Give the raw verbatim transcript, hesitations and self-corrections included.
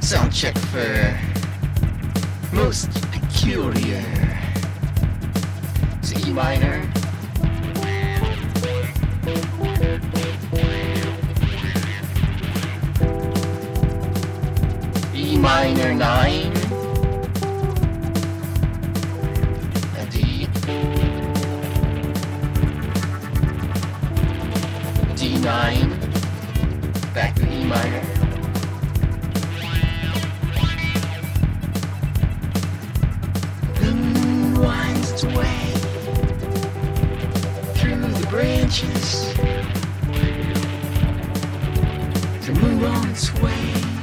Sound check for most peculiar. It's E minor. E minor nine. A D. D nine. Back to E minor. The moon winds its way through the branches to move on its way.